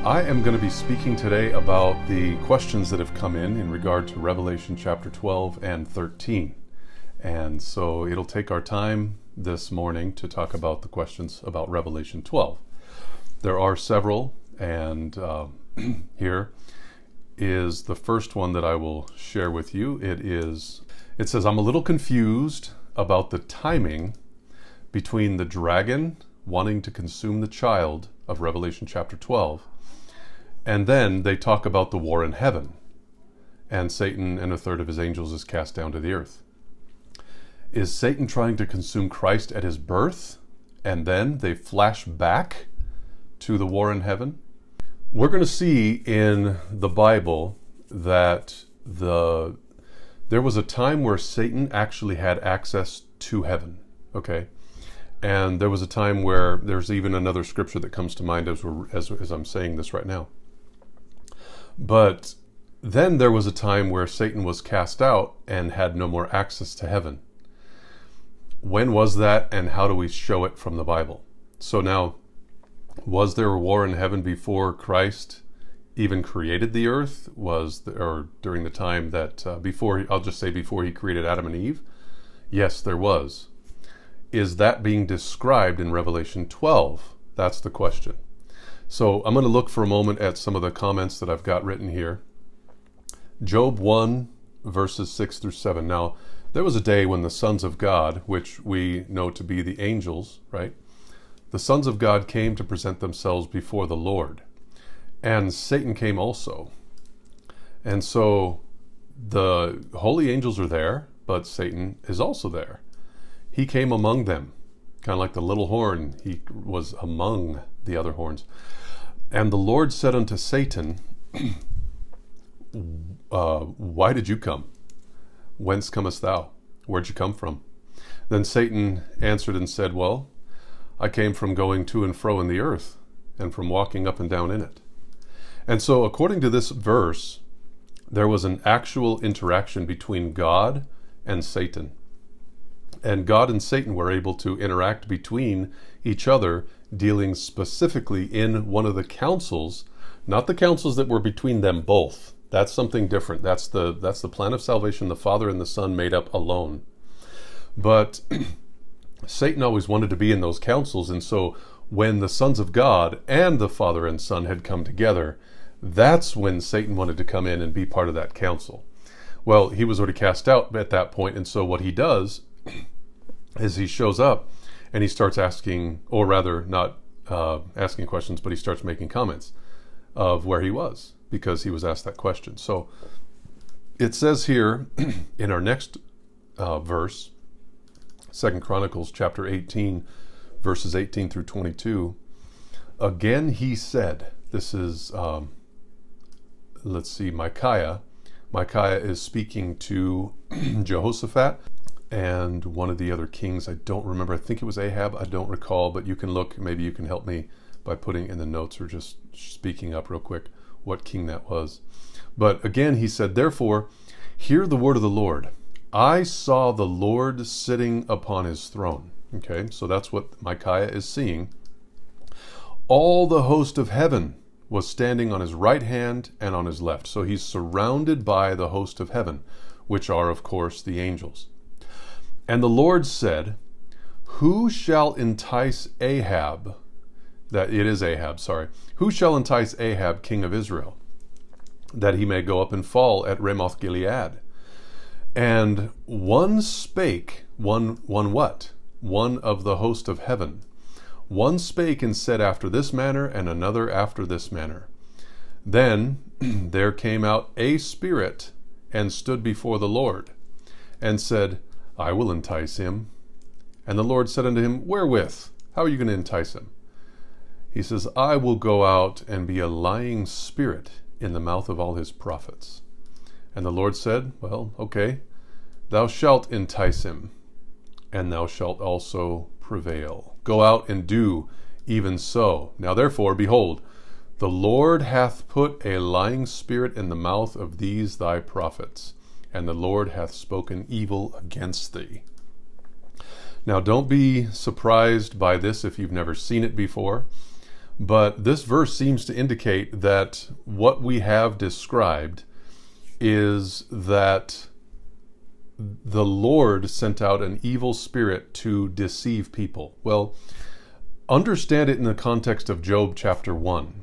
I am going to be speaking today about the questions that have come in regard to Revelation chapter 12 and 13. And so it'll take our time this morning to talk about the questions about Revelation 12. There are several, and here is the first one that I will share with you. It says, I'm a little confused about the timing between the dragon wanting to consume the child of Revelation chapter 12, and then they talk about the war in heaven, and Satan and a third of his angels is cast down to the earth. Is Satan trying to consume Christ at his birth, and then they flash back to the war in heaven? We're going to see in the Bible that there was a time where Satan actually had access to heaven, okay? And there was a time where there's even another scripture that comes to mind as I'm saying this right now. But then there was a time where Satan was cast out and had no more access to heaven. When was that, and how do we show it from the Bible? So now, was there a war in heaven before Christ even created the earth? Or during the time that before he created Adam and Eve? Yes, there was. Is that being described in Revelation 12? That's the question. So I'm going to look for a moment at some of the comments that I've got written here. Job 1, verses 6 through 7. Now, there was a day when the sons of God, which we know to be the angels, right? The sons of God came to present themselves before the Lord. And Satan came also. And so the holy angels are there, but Satan is also there. He came among them, kind of like the little horn. He was among the other horns. And the Lord said unto Satan, why did you come? Whence comest thou? Where'd you come from? Then Satan answered and said, well, I came from going to and fro in the earth, and from walking up and down in it. And so according to this verse, there was an actual interaction between God and Satan. And God and Satan were able to interact between each other, dealing specifically in one of the councils, not the councils that were between them both. That's something different. That's the plan of salvation the Father and the Son made up alone. But Satan always wanted to be in those councils, and so when the sons of God and the Father and Son had come together, that's when Satan wanted to come in and be part of that council. Well, he was already cast out at that point, and so what he does is he shows up and he starts asking, or rather not asking questions, but he starts making comments of where he was, because he was asked that question. So it says here in our next verse, 2 Chronicles chapter 18, verses 18 through 22, again he said, this is, Micaiah. Micaiah is speaking to Jehoshaphat and one of the other kings. I don't remember. I think it was Ahab. I don't recall, but you can look. Maybe you can help me by putting in the notes or just speaking up real quick what king that was. But again, he said, therefore, hear the word of the Lord. I saw the Lord sitting upon his throne. Okay, so that's what Micaiah is seeing. All the host of heaven was standing on his right hand and on his left. So he's surrounded by the host of heaven, which are, of course, the angels. And the Lord said, who shall entice Ahab, who shall entice Ahab, king of Israel, that he may go up and fall at Ramoth Gilead? And one spake, one what? One of the host of heaven. One spake and said after this manner, and another after this manner. Then there came out a spirit and stood before the Lord, and said, I will entice him. And the Lord said unto him, wherewith? How are you going to entice him? He says, I will go out and be a lying spirit in the mouth of all his prophets. And the Lord said, well, okay, thou shalt entice him, and thou shalt also prevail. Go out and do even so. Now therefore, behold, the Lord hath put a lying spirit in the mouth of these thy prophets, and the Lord hath spoken evil against thee. Now don't be surprised by this if you've never seen it before, But this verse seems to indicate that what we have described is that the Lord sent out an evil spirit to deceive people. Well, understand it in the context of Job chapter 1.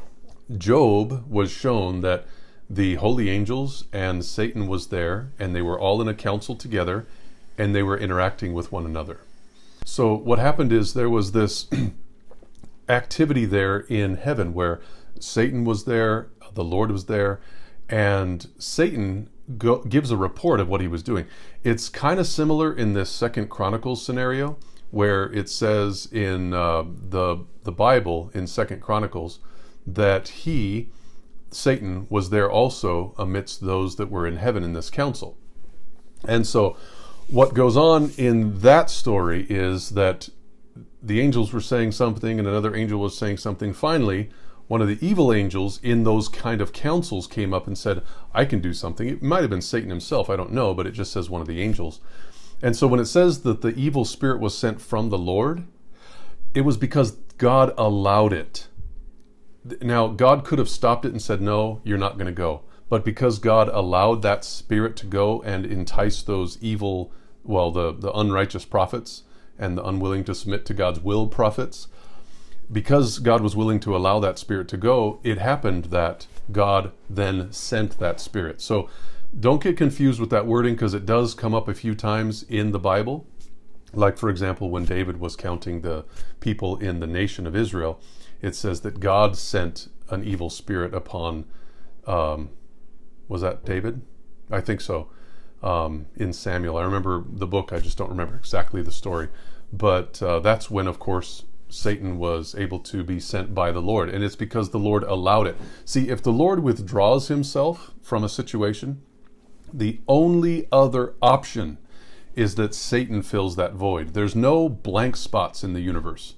Job was shown that the holy angels and Satan was there, and they were all in a council together, and they were interacting with one another. So what happened is there was this activity there in heaven where Satan was there, the Lord was there, and Satan gives a report of what he was doing. It's kind of similar in this Second Chronicles scenario, where it says in the Bible in Second Chronicles that Satan was there also amidst those that were in heaven in this council. And so what goes on in that story is that the angels were saying something and another angel was saying something. Finally, one of the evil angels in those kind of councils came up and said, I can do something. It might have been Satan himself, I don't know, but it just says one of the angels. And so when it says that the evil spirit was sent from the Lord, it was because God allowed it. Now, God could have stopped it and said, no, you're not going to go. But because God allowed that spirit to go and entice those evil, the unrighteous prophets and the unwilling to submit to God's will prophets, because God was willing to allow that spirit to go, it happened that God then sent that spirit. So don't get confused with that wording, because it does come up a few times in the Bible. Like, for example, when David was counting the people in the nation of Israel, it says that God sent an evil spirit upon, was that David? I think so, in Samuel. I remember the book, I just don't remember exactly the story. But that's when, of course, Satan was able to be sent by the Lord. And it's because the Lord allowed it. See, if the Lord withdraws himself from a situation, the only other option is that Satan fills that void. There's no blank spots in the universe.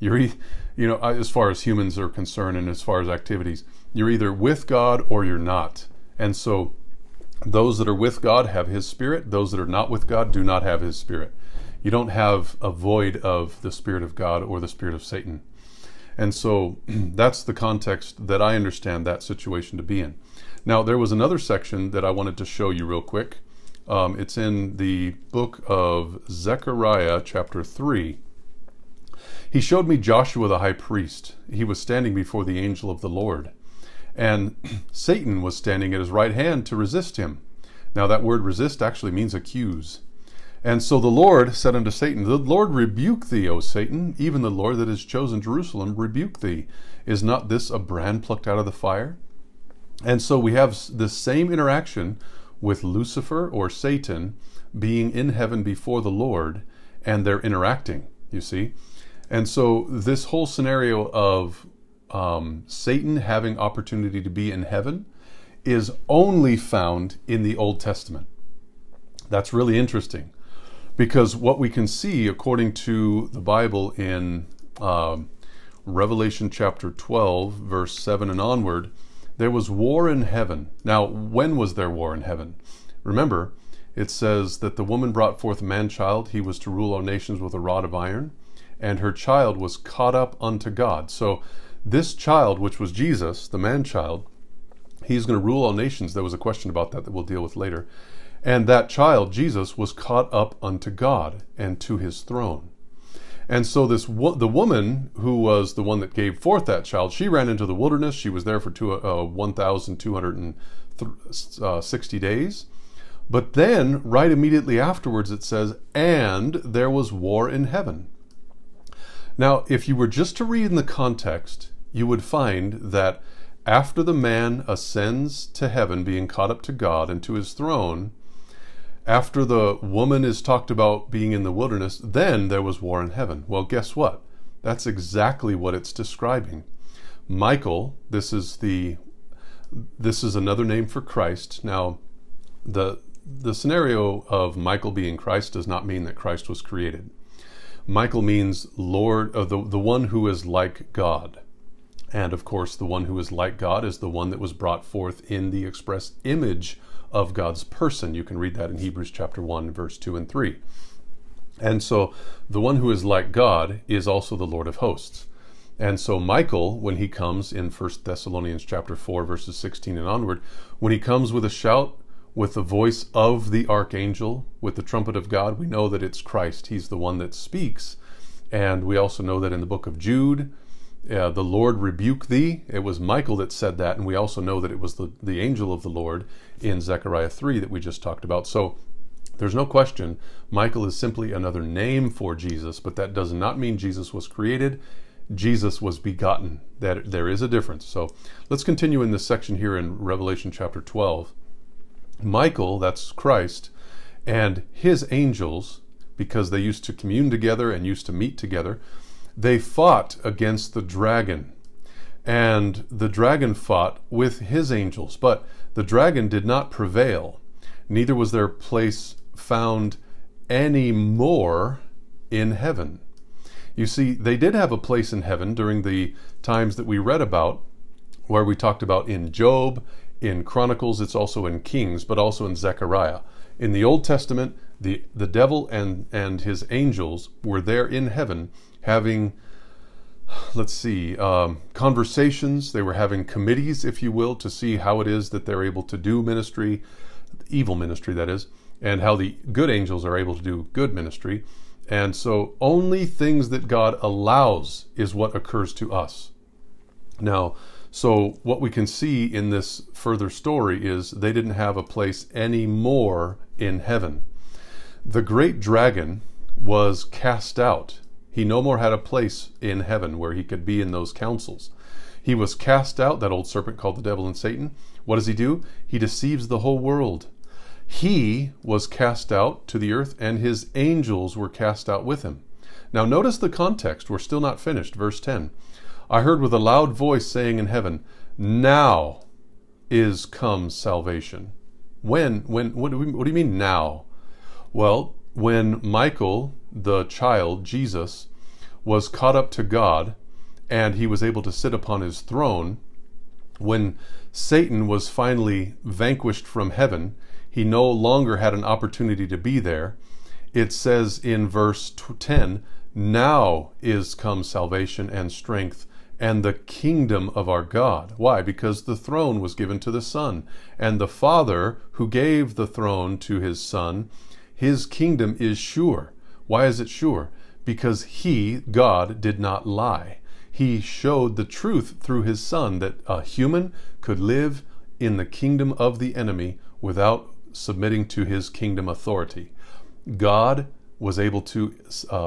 As far as humans are concerned and as far as activities, you're either with God or you're not. And so those that are with God have his spirit. Those that are not with God do not have his spirit. You don't have a void of the Spirit of God or the spirit of Satan. And so that's the context that I understand that situation to be in. Now, there was another section that I wanted to show you real quick. It's in the book of Zechariah, chapter 3. He showed me Joshua the high priest. He was standing before the angel of the Lord, and Satan was standing at his right hand to resist him. Now, that word resist actually means accuse. And so the Lord said unto Satan, the Lord rebuke thee, O Satan, even the Lord that has chosen Jerusalem rebuke thee. Is not this a brand plucked out of the fire? And so we have the same interaction with Lucifer or Satan being in heaven before the Lord, and they're interacting, you see. And so this whole scenario of Satan having opportunity to be in heaven is only found in the Old Testament. That's really interesting, because what we can see according to the Bible in Revelation chapter 12, verse 7 and onward, there was war in heaven. Now, when was there war in heaven? Remember, it says that the woman brought forth a man-child. He was to rule all nations with a rod of iron, and her child was caught up unto God. So this child, which was Jesus, the man-child, he's going to rule all nations. There was a question about that we'll deal with later. And that child, Jesus, was caught up unto God and to his throne. And so the woman who was the one that gave forth that child, she ran into the wilderness. She was there for 1,260 days. But then, right immediately afterwards, it says, and there was war in heaven. Now, if you were just to read in the context, you would find that after the man ascends to heaven, being caught up to God and to his throne, after the woman is talked about being in the wilderness, then there was war in heaven. Well, guess what? That's exactly what it's describing. Michael, this is another name for Christ. Now, the scenario of Michael being Christ does not mean that Christ was created. Michael means Lord, the one who is like God. And of course, the one who is like God is the one that was brought forth in the express image of God's person. You can read that in Hebrews chapter 1, verse 2 and 3. And so the one who is like God is also the Lord of hosts. And so Michael, when he comes in 1 Thessalonians chapter 4, verses 16 and onward, when he comes with a shout, with the voice of the archangel, with the trumpet of God, we know that it's Christ. He's the one that speaks. And we also know that in the book of Jude, the Lord rebuke thee. It was Michael that said that. And we also know that it was the angel of the Lord in Zechariah 3 that we just talked about. So there's no question, Michael is simply another name for Jesus, but that does not mean Jesus was created. Jesus was begotten. That there is a difference. So let's continue in this section here in Revelation chapter 12. Michael, that's Christ, and his angels, because they used to commune together and used to meet together, they fought against the dragon. And the dragon fought with his angels, but the dragon did not prevail. Neither was their place found any more in heaven. You see, they did have a place in heaven during the times that we read about, where we talked about in Job, in Chronicles, it's also in Kings, but also in Zechariah. In the Old Testament, the devil and his angels were there in heaven having, conversations. They were having committees, if you will, to see how it is that they're able to do ministry, evil ministry that is, and how the good angels are able to do good ministry. And so only things that God allows is what occurs to us. Now, so what we can see in this further story is they didn't have a place anymore in heaven. The great dragon was cast out. He no more had a place in heaven where he could be in those councils. He was cast out, that old serpent called the devil and Satan. What does he do? He deceives the whole world. He was cast out to the earth, and his angels were cast out with him. Now notice the context. We're still not finished. Verse 10. I heard with a loud voice saying in heaven, now is come salvation. When? What do you mean now? Well, when Michael, the child, Jesus, was caught up to God, and he was able to sit upon his throne, when Satan was finally vanquished from heaven, he no longer had an opportunity to be there. It says in verse 10, now is come salvation and strength and the kingdom of our God. Why? Because the throne was given to the Son, and the Father who gave the throne to his Son, his kingdom is sure. Why is it sure? Because he, God, did not lie. He showed the truth through his Son, that a human could live in the kingdom of the enemy without submitting to his kingdom authority. God was able to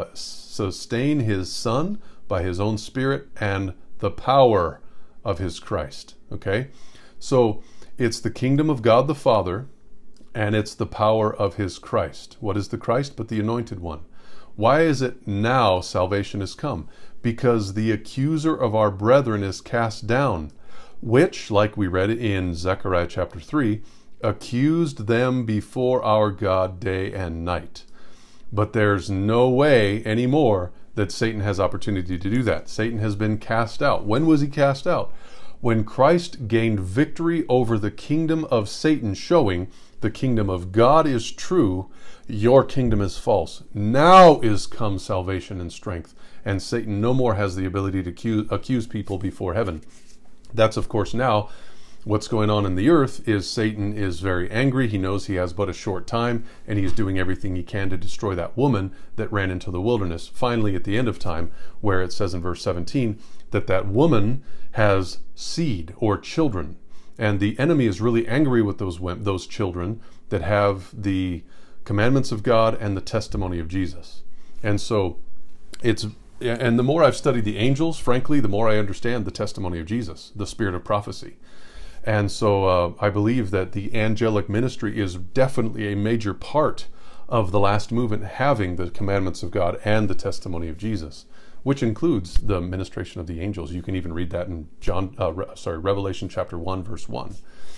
sustain his Son by his own Spirit and the power of his Christ. Okay? So it's the kingdom of God the Father, and it's the power of his Christ. What is the Christ but the Anointed One? Why is it now salvation has come? Because the accuser of our brethren is cast down, which, like we read in Zechariah chapter 3, accused them before our God day and night. But there's no way anymore that Satan has opportunity to do that. Satan has been cast out. When was he cast out? When Christ gained victory over the kingdom of Satan, showing the kingdom of God is true, your kingdom is false. Now is come salvation and strength, and Satan no more has the ability to accuse people before heaven. That's, of course, now what's going on in the earth is Satan is very angry. He knows he has but a short time, and he's doing everything he can to destroy that woman that ran into the wilderness. Finally, at the end of time, where it says in verse 17 that that woman has seed or children, and the enemy is really angry with those children that have the commandments of God and the testimony of Jesus. And so and the more I've studied the angels, frankly, the more I understand the testimony of Jesus, the spirit of prophecy. And so I believe that the angelic ministry is definitely a major part of the last movement, having the commandments of God and the testimony of Jesus, which includes the ministration of the angels. You can even read that in Revelation chapter 1, verse 1.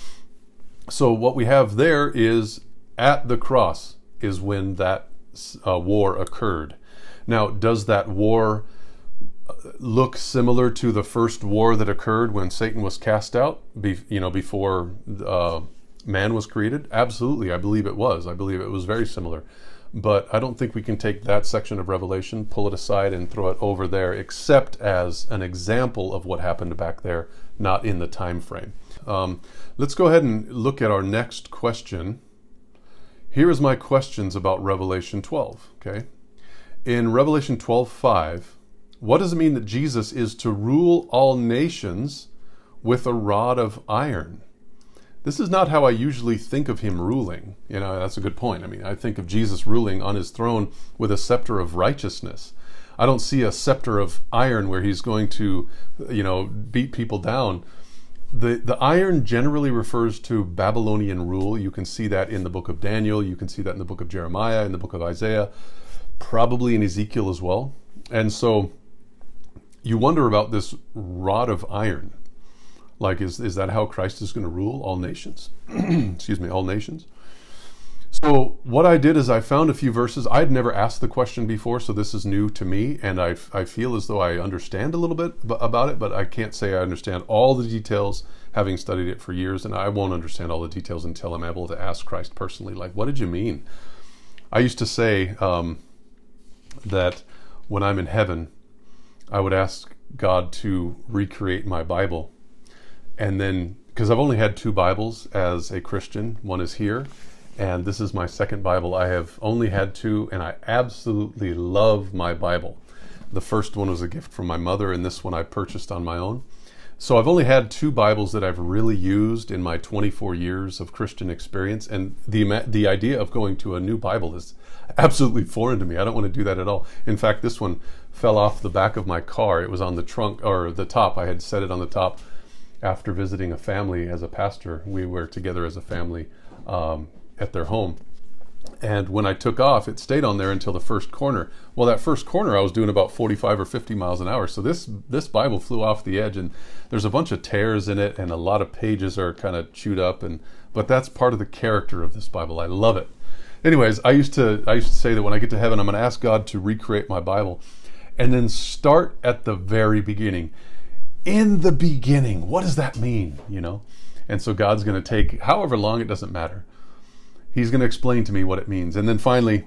So what we have there is at the cross is when that war occurred. Now, does that war look similar to the first war that occurred when Satan was cast out, before man was created? Absolutely, I believe it was. I believe it was very similar. but I don't think we can take that section of Revelation, pull it aside, and throw it over there, except as an example of what happened back there, not in the time frame. Let's go ahead and look at our next question. Here is my questions about Revelation 12. Okay, in Revelation 12:5, what does it mean that Jesus is to rule all nations with a rod of iron? This is not how I usually think of him ruling. You know, that's a good point. I mean, I think of Jesus ruling on his throne with a scepter of righteousness. I don't see a scepter of iron where he's going to, beat people down. The iron generally refers to Babylonian rule. You can see that in the book of Daniel. You can see that in the book of Jeremiah, in the book of Isaiah, probably in Ezekiel as well. And so you wonder about this rod of iron. Like, is that how Christ is going to rule all nations? Excuse me, all nations. So what I did is I found a few verses. I'd never asked the question before, so this is new to me, and I feel as though I understand a little bit about it, but I can't say I understand all the details, having studied it for years, and I won't understand all the details until I'm able to ask Christ personally, like, what did you mean? I used to say that when I'm in heaven, I would ask God to recreate my Bible. And then, because I've only had 2 Bibles as a Christian, one is here, and this is my second Bible. I have only had 2, and I absolutely love my Bible. The first one was a gift from my mother, and this one I purchased on my own. So I've only had 2 Bibles that I've really used in my 24 years of Christian experience, and the idea of going to a new Bible is absolutely foreign to me. I don't want to do that at all. In fact, this one fell off the back of my car. It was on the trunk, or the top. I had set it on the top. After visiting a family as a pastor, we were together as a family at their home. And when I took off, it stayed on there until the first corner. Well, that first corner, I was doing about 45 or 50 miles an hour. So this Bible flew off the edge, and there's a bunch of tears in it, and a lot of pages are kind of chewed up. But that's part of the character of this Bible. I love it. Anyways, I used to say that when I get to heaven, I'm going to ask God to recreate my Bible, and then start at the very beginning. In the beginning, what does that mean? And so God's going to take however long, it doesn't matter. He's going to explain to me what it means. And then finally,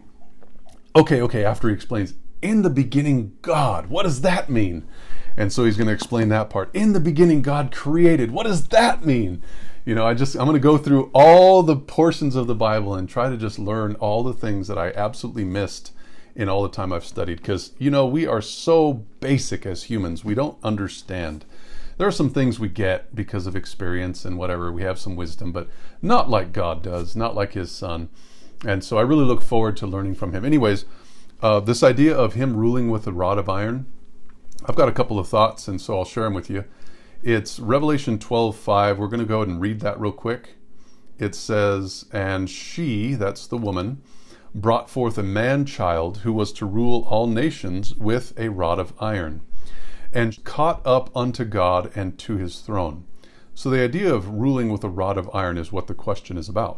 okay, after he explains, in the beginning, God, what does that mean? And so he's going to explain that part. In the beginning, God created. What does that mean? I'm going to go through all the portions of the Bible and try to just learn all the things that I absolutely missed in all the time I've studied, because we are so basic as humans. We don't understand. There are some things we get because of experience and whatever. We have some wisdom, but not like God does, not like his Son. And so I really look forward to learning from him. Anyways, this idea of him ruling with a rod of iron, I've got a couple of thoughts, and so I'll share them with you. It's Revelation 12:5. We're going to go ahead and read that real quick. It says, "And she," that's the woman, "brought forth a man-child who was to rule all nations with a rod of iron, and caught up unto God and to his throne." So the idea of ruling with a rod of iron is what the question is about.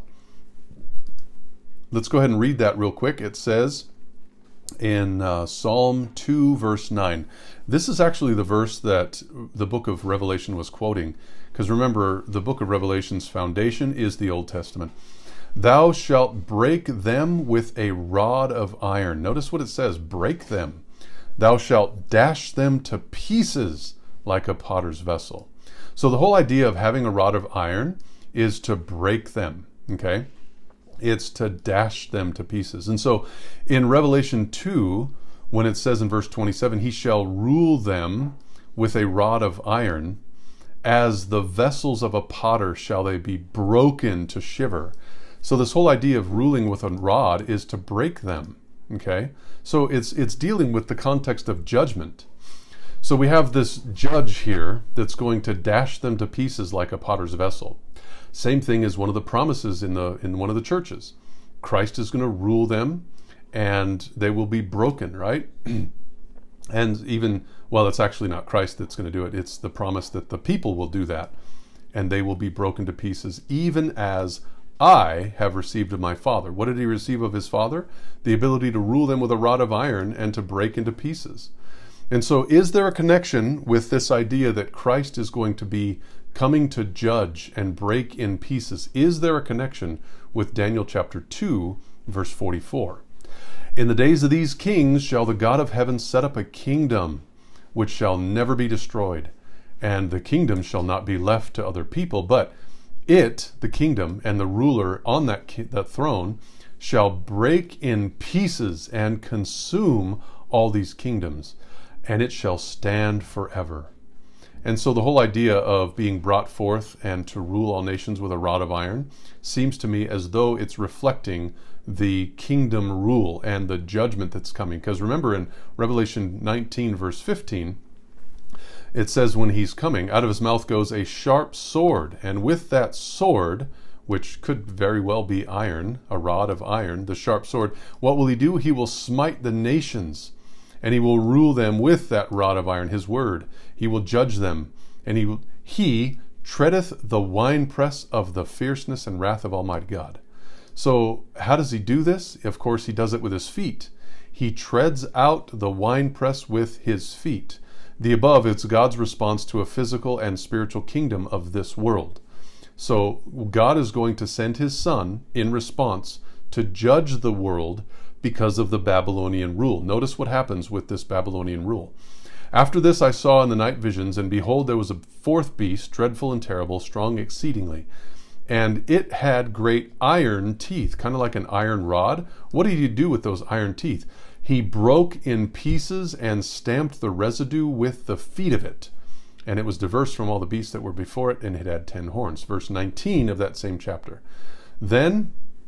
Let's go ahead and read that real quick. It says in Psalm 2, verse 9. This is actually the verse that the book of Revelation was quoting, because remember, the book of Revelation's foundation is the Old Testament. "Thou shalt break them with a rod of iron." Notice what it says, break them. "Thou shalt dash them to pieces like a potter's vessel." So the whole idea of having a rod of iron is to break them, okay? It's to dash them to pieces. And so in Revelation 2, when it says in verse 27, "He shall rule them with a rod of iron, as the vessels of a potter shall they be broken to shiver." So this whole idea of ruling with a rod is to break them, okay? So it's dealing with the context of judgment. So we have this judge here that's going to dash them to pieces like a potter's vessel. Same thing as one of the promises in one of the churches. Christ is going to rule them, and they will be broken, right? And even, well, it's actually not Christ that's going to do it. It's the promise that the people will do that, and they will be broken to pieces, even as I have received of my Father. What did he receive of his Father? The ability to rule them with a rod of iron and to break into pieces. And so is there a connection with this idea that Christ is going to be coming to judge and break in pieces? Is there a connection with Daniel chapter 2, verse 44? In the days of these kings shall the God of heaven set up a kingdom which shall never be destroyed, and the kingdom shall not be left to other people, but it, the kingdom, and the ruler on that throne shall break in pieces and consume all these kingdoms, and it shall stand forever. And so the whole idea of being brought forth and to rule all nations with a rod of iron seems to me as though it's reflecting the kingdom rule and the judgment that's coming. Because remember in Revelation 19 verse 15, it says when he's coming, out of his mouth goes a sharp sword, and with that sword, which could very well be iron, a rod of iron, the sharp sword, what will he do? He will smite the nations, and he will rule them with that rod of iron, his word. He will judge them, and he treadeth the winepress of the fierceness and wrath of Almighty God. So how does he do this? Of course, he does it with his feet. He treads out the winepress with his feet. The above is God's response to a physical and spiritual kingdom of this world. So God is going to send his son in response to judge the world because of the Babylonian rule. Notice what happens with this Babylonian rule. After this I saw in the night visions, and behold, there was a fourth beast, dreadful and terrible, strong exceedingly. And it had great iron teeth, kind of like an iron rod. What did he do with those iron teeth? He broke in pieces and stamped the residue with the feet of it. And it was diverse from all the beasts that were before it, and it had 10 horns. Verse 19 of that same chapter. Then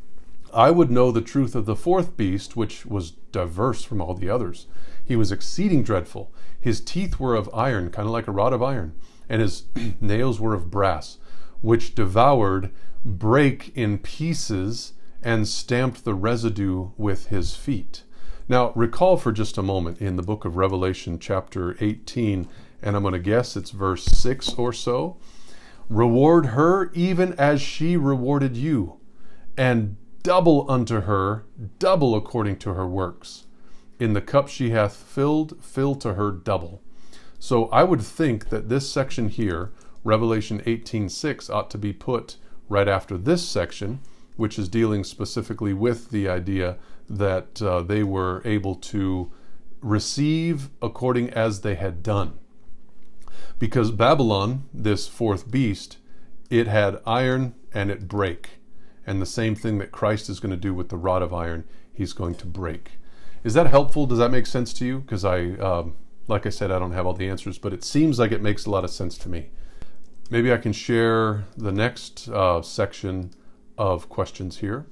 I would know the truth of the fourth beast, which was diverse from all the others. He was exceeding dreadful. His teeth were of iron, kind of like a rod of iron, and his nails were of brass, which devoured, brake in pieces, and stamped the residue with his feet. Now, recall for just a moment in the book of Revelation, chapter 18, and I'm going to guess it's verse 6 or so. Reward her even as she rewarded you, and double unto her, double according to her works. In the cup she hath filled, fill to her double. So I would think that this section here, Revelation 18:6, ought to be put right after this section, which is dealing specifically with the idea that they were able to receive according as they had done. Because Babylon, this fourth beast, it had iron and it brake. And the same thing that Christ is going to do with the rod of iron, he's going to break. Is that helpful? Does that make sense to you? Because like I said, I don't have all the answers, but it seems like it makes a lot of sense to me. Maybe I can share the next section of questions here.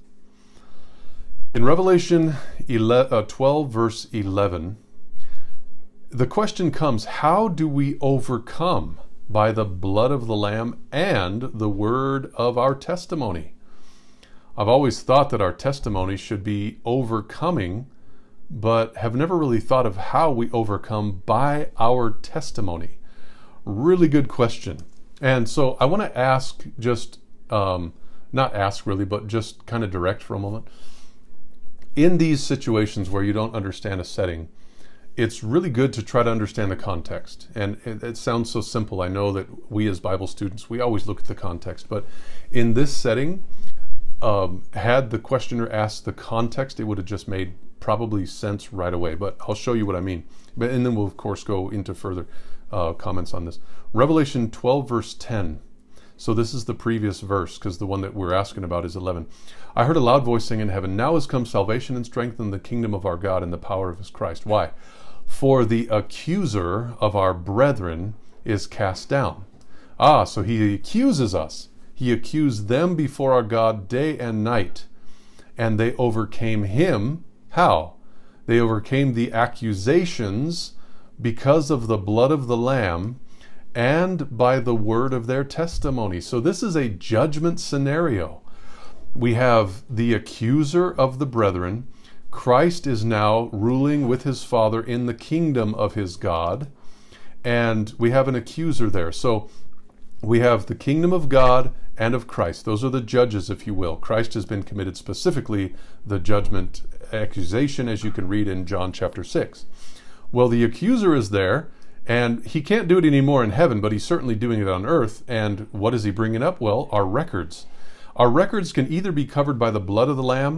In Revelation 12, verse 11, the question comes, how do we overcome? By the blood of the Lamb and the word of our testimony. I've always thought that our testimony should be overcoming, but have never really thought of how we overcome by our testimony. Really good question. And so I want to ask just, not ask really, but just kind of direct for a moment. In these situations where you don't understand a setting, it's really good to try to understand the context. And it sounds so simple. I know that we as Bible students, we always look at the context. But in this setting, had the questioner asked the context, it would have just made probably sense right away. But I'll show you what I mean. And then we'll, of course, go into further comments on this. Revelation 12, verse 10. So this is the previous verse, because the one that we're asking about is 11. I heard a loud voice saying in heaven, now has come salvation and strength in the kingdom of our God and the power of his Christ. Why? For the accuser of our brethren is cast down. So he accuses us. He accused them before our God day and night. And they overcame him. How? They overcame the accusations because of the blood of the Lamb and by the word of their testimony. So this is a judgment scenario. We have the accuser of the brethren. Christ is now ruling with his Father in the kingdom of his God. And we have an accuser there. So we have the kingdom of God and of Christ. Those are the judges, if you will. Christ has been committed specifically the judgment accusation, as you can read in John chapter 6. Well, the accuser is there, and he can't do it anymore in heaven, but he's certainly doing it on earth. And what is he bringing up? Well, our records. Our records can either be covered by the blood of the Lamb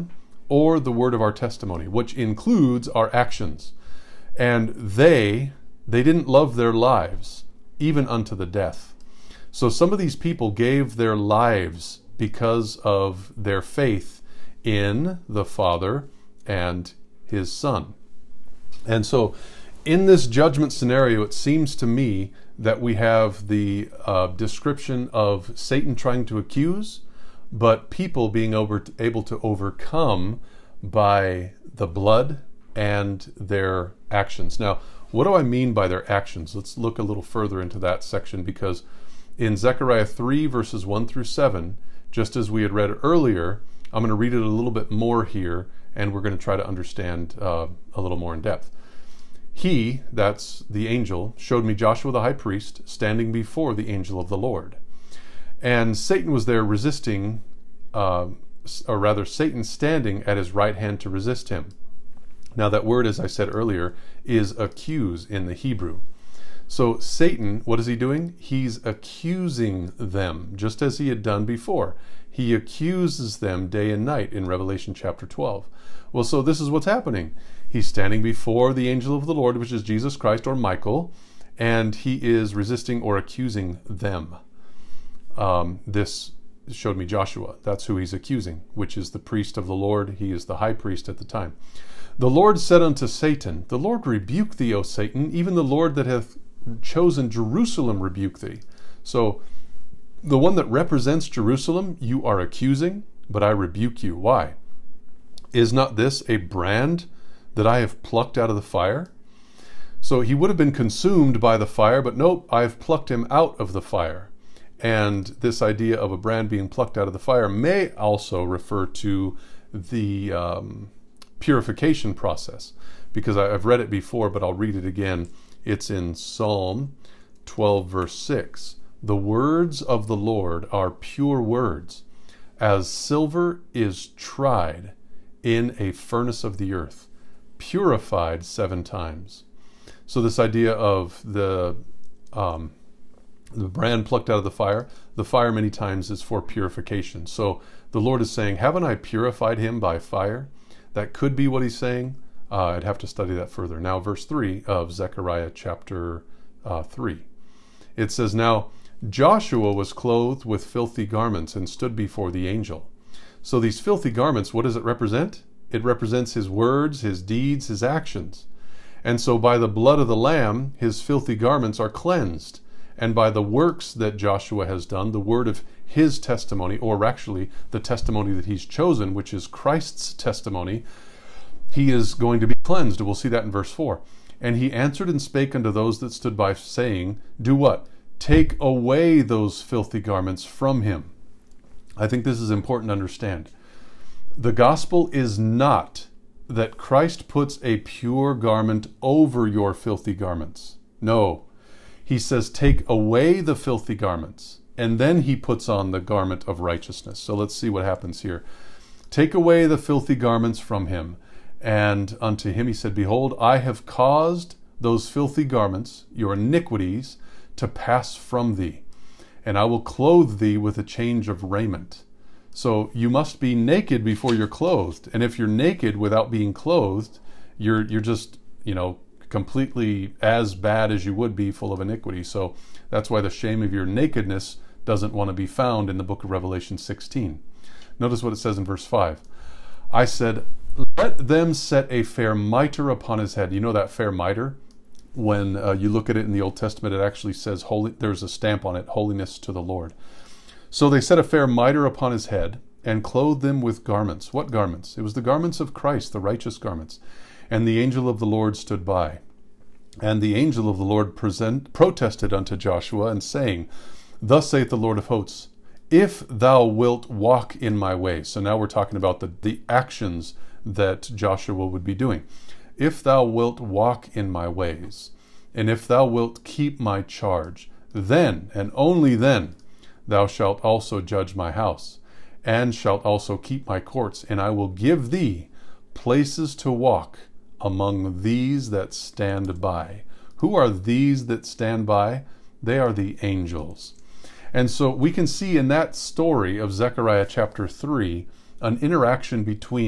or the word of our testimony, which includes our actions. And they didn't love their lives, even unto the death. So some of these people gave their lives because of their faith in the Father and his Son. And so in this judgment scenario, it seems to me that we have the description of Satan trying to accuse, but people being able to overcome by the blood and their actions. Now, what do I mean by their actions? Let's look a little further into that section, because in Zechariah 3 verses 1 through 7, just as we had read earlier, I'm going to read it a little bit more here, and we're going to try to understand a little more in depth. He, that's the angel, showed me Joshua the high priest standing before the angel of the Lord. And Satan was there resisting, or rather Satan standing at his right hand to resist him. Now that word, as I said earlier, is accuse in the Hebrew. So Satan, what is he doing? He's accusing them, just as he had done before. He accuses them day and night in Revelation chapter 12. Well, so this is what's happening. He's standing before the angel of the Lord, which is Jesus Christ or Michael, and he is resisting or accusing them. This showed me Joshua. That's who he's accusing, which is the priest of the Lord. He is the high priest at the time. The Lord said unto Satan, the Lord rebuke thee, O Satan, even the Lord that hath chosen Jerusalem rebuke thee. So the one that represents Jerusalem, you are accusing, but I rebuke you. Why? Is not this a brand that I have plucked out of the fire? So he would have been consumed by the fire, but nope, I have plucked him out of the fire. And this idea of a brand being plucked out of the fire may also refer to the purification process, because I've read it before, but I'll read it again. It's in Psalm 12 verse 6. The words of the Lord are pure words, as silver is tried in a furnace of the earth, purified 7 times. So this idea of the brand plucked out of the fire many times is for purification. So the Lord is saying, haven't I purified him by fire? That could be what he's saying. I'd have to study that further. Now, verse 3 of Zechariah chapter 3. It says, now Joshua was clothed with filthy garments and stood before the angel. So these filthy garments, what does it represent? It represents his words, his deeds, his actions. And so by the blood of the Lamb, his filthy garments are cleansed. And by the works that Joshua has done, the word of his testimony, or actually the testimony that he's chosen, which is Christ's testimony, he is going to be cleansed. We'll see that in verse 4. And he answered and spake unto those that stood by, saying, do what? Take away those filthy garments from him. I think this is important to understand. The gospel is not that Christ puts a pure garment over your filthy garments. No. He says, take away the filthy garments, and then he puts on the garment of righteousness. So let's see what happens here. Take away the filthy garments from him. And unto him he said, behold, I have caused those filthy garments, your iniquities, to pass from thee, and I will clothe thee with a change of raiment. So you must be naked before you're clothed. And if you're naked without being clothed, you're just, completely as bad as you would be, full of iniquity. So that's why the shame of your nakedness doesn't want to be found in the book of Revelation 16. Notice what it says in verse 5. I said, let them set a fair mitre upon his head. You know that fair mitre? When you look at it in the Old Testament, it actually says, holy. There's a stamp on it, holiness to the Lord. So they set a fair mitre upon his head and clothed him with garments. What garments? It was the garments of Christ, the righteous garments. And the angel of the Lord stood by. And the angel of the Lord protested unto Joshua, and saying, thus saith the Lord of hosts, if thou wilt walk in my ways. So now we're talking about the actions that Joshua would be doing. If thou wilt walk in my ways, and if thou wilt keep my charge, then, and only then, thou shalt also judge my house, and shalt also keep my courts, and I will give thee places to walk among these that stand by. Who are these that stand by? They are the angels. And so we can see in that story of Zechariah chapter 3 an interaction between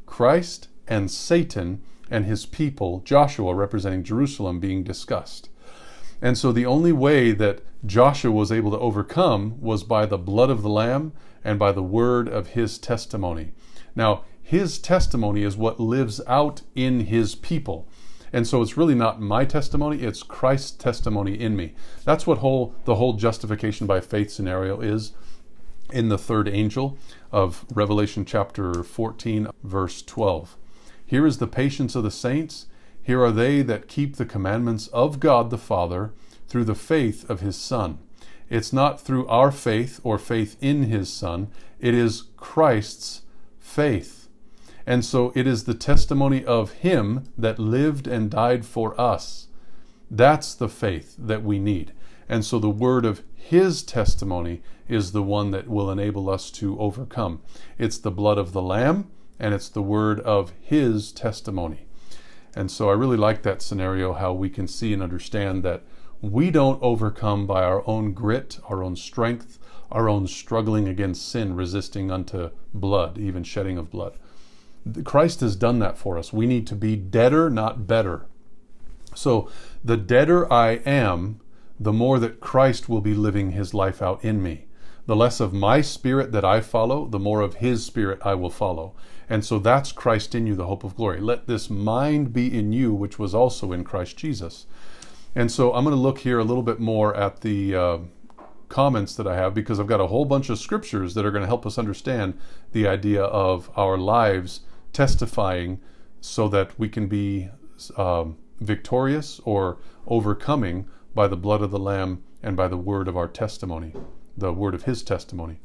Christ and Satan and his people, Joshua representing Jerusalem, being discussed. And so the only way that Joshua was able to overcome was by the blood of the Lamb and by the word of his testimony. Now, his testimony is what lives out in his people. And so it's really not my testimony, it's Christ's testimony in me. That's what the whole justification by faith scenario is in the third angel of Revelation chapter 14, verse 12. Here is the patience of the saints. Here are they that keep the commandments of God the Father through the faith of his Son. It's not through our faith or faith in his Son. It is Christ's faith. And so it is the testimony of him that lived and died for us. That's the faith that we need. And so the word of his testimony is the one that will enable us to overcome. It's the blood of the Lamb, and it's the word of his testimony. And so I really like that scenario, how we can see and understand that we don't overcome by our own grit, our own strength, our own struggling against sin, resisting unto blood, even shedding of blood. Christ has done that for us. We need to be deader, not better. So the deader I am, the more that Christ will be living his life out in me. The less of my spirit that I follow, the more of his spirit I will follow. And so that's Christ in you, the hope of glory. Let this mind be in you, which was also in Christ Jesus. And so I'm going to look here a little bit more at the comments that I have, because I've got a whole bunch of scriptures that are going to help us understand the idea of our lives testifying so that we can be victorious or overcoming by the blood of the Lamb and by the word of our testimony, the word of his testimony.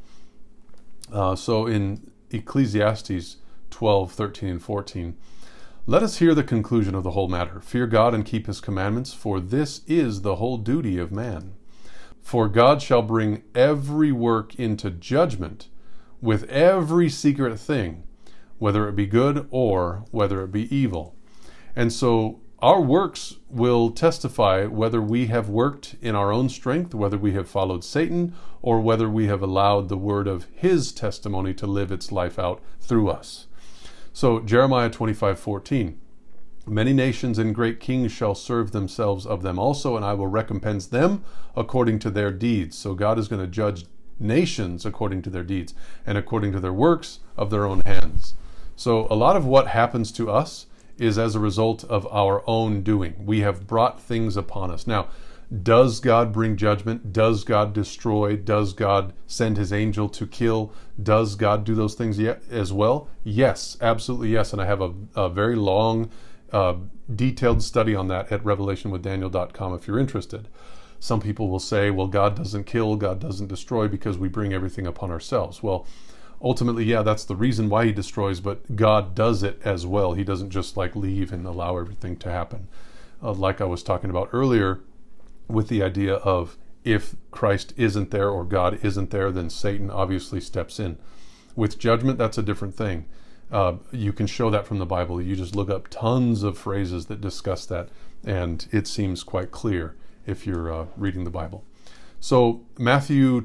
So in Ecclesiastes 12, 13, and 14, let us hear the conclusion of the whole matter. Fear God and keep his commandments, for this is the whole duty of man. For God shall bring every work into judgment with every secret thing, whether it be good or whether it be evil. And so our works will testify whether we have worked in our own strength, whether we have followed Satan, or whether we have allowed the word of his testimony to live its life out through us. So Jeremiah 25:14, many nations and great kings shall serve themselves of them also, and I will recompense them according to their deeds. So God is going to judge nations according to their deeds and according to their works of their own hands. So a lot of what happens to us is as a result of our own doing. We have brought things upon us. Now, does God bring judgment? Does God destroy? Does God send his angel to kill? Does God do those things as well? Yes, absolutely yes. And I have a very long, detailed study on that at revelationwithdaniel.com if you're interested. Some people will say, well, God doesn't kill, God doesn't destroy because we bring everything upon ourselves. Well, ultimately, yeah, that's the reason why he destroys, but God does it as well. He doesn't just like leave and allow everything to happen. Like I was talking about earlier with the idea of if Christ isn't there or God isn't there, then Satan obviously steps in. With judgment, that's a different thing. You can show that from the Bible. You just look up tons of phrases that discuss that, and it seems quite clear if you're reading the Bible. So Matthew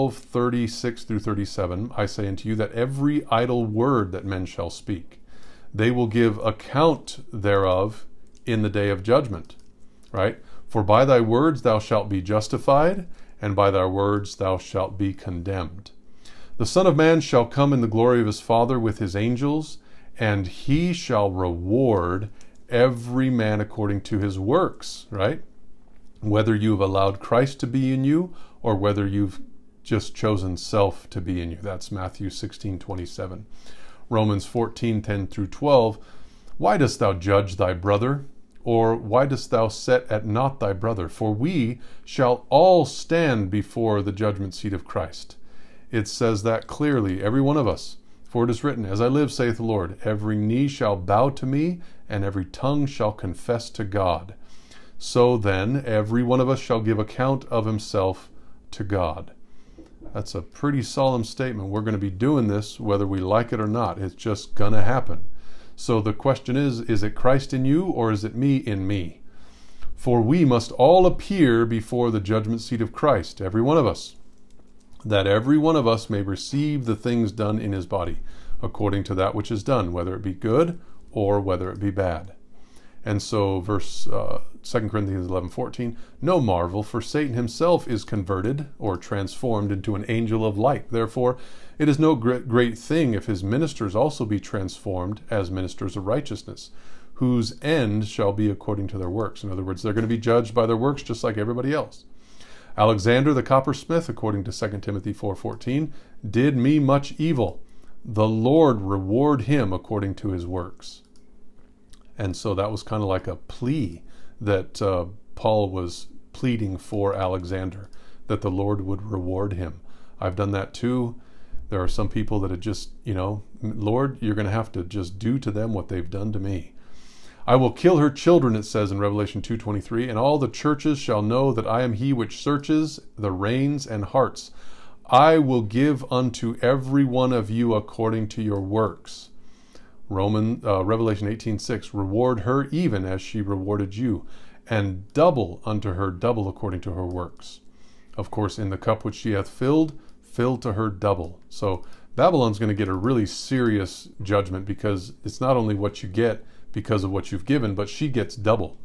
12:36 through 37, I say unto you that every idle word that men shall speak, they will give account thereof in the day of judgment, right? For by thy words thou shalt be justified, and by thy words thou shalt be condemned. The Son of Man shall come in the glory of his Father with his angels, and he shall reward every man according to his works, right? Whether you've allowed Christ to be in you or whether you've just chosen self to be in you. That's Matthew 16:27. Romans 14:10 through 12. Why dost thou judge thy brother? Or why dost thou set at naught thy brother? For we shall all stand before the judgment seat of Christ. It says that clearly, every one of us. For it is written, as I live, saith the Lord, every knee shall bow to me, and every tongue shall confess to God. So then, every one of us shall give account of himself to God. That's a pretty solemn statement. We're going to be doing this whether we like it or not. It's just going to happen. So the question is it Christ in you or is it me in me? For we must all appear before the judgment seat of Christ, every one of us, that every one of us may receive the things done in his body, according to that which is done, whether it be good or whether it be bad. And so verse 2 Corinthians 11:14, no marvel, for Satan himself is converted or transformed into an angel of light. Therefore, it is no great thing if his ministers also be transformed as ministers of righteousness, whose end shall be according to their works. In other words, they're going to be judged by their works just like everybody else. Alexander the coppersmith, according to 2 Timothy 4:14, did me much evil. The Lord reward him according to his works. And so that was kind of like a plea that Paul was pleading for Alexander, that the Lord would reward him. I've done that too. There are some people that are just, Lord, you're going to have to just do to them what they've done to me. I will kill her children, it says in Revelation 2:23, and all the churches shall know that I am he which searches the reins and hearts. I will give unto every one of you according to your works. Revelation 18:6, reward her even as she rewarded you, and double unto her double according to her works. Of course, in the cup which she hath filled, fill to her double. So Babylon's going to get a really serious judgment, because it's not only what you get because of what you've given, but she gets double.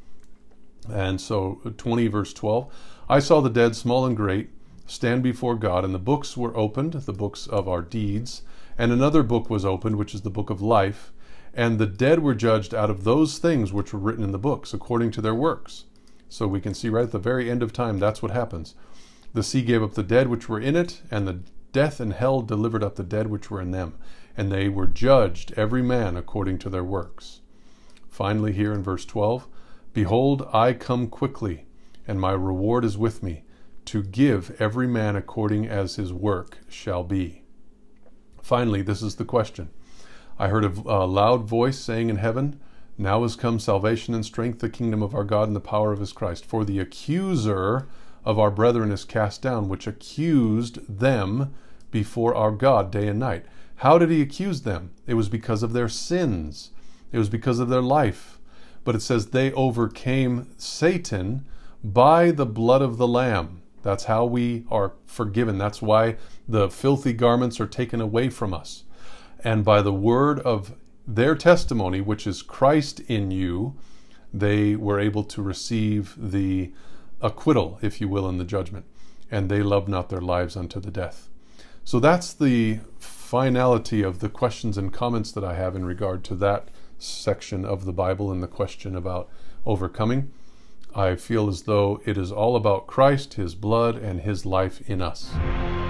And so 20 verse 12, I saw the dead, small and great, stand before God, and the books were opened, the books of our deeds, and another book was opened, which is the book of life, and the dead were judged out of those things which were written in the books, according to their works. So we can see right at the very end of time, that's what happens. The sea gave up the dead which were in it, and the death and hell delivered up the dead which were in them, and they were judged, every man according to their works. Finally, here in verse 12, behold, I come quickly, and my reward is with me, to give every man according as his work shall be. Finally, this is the question. I heard a loud voice saying in heaven, now is come salvation and strength, the kingdom of our God and the power of his Christ. For the accuser of our brethren is cast down, which accused them before our God day and night. How did he accuse them? It was because of their sins. It was because of their life. But it says they overcame Satan by the blood of the Lamb. That's how we are forgiven. That's why the filthy garments are taken away from us. And by the word of their testimony, which is Christ in you, they were able to receive the acquittal, if you will, in the judgment. And they loved not their lives unto the death. So that's the finality of the questions and comments that I have in regard to that section of the Bible and the question about overcoming. I feel as though it is all about Christ, his blood, and his life in us.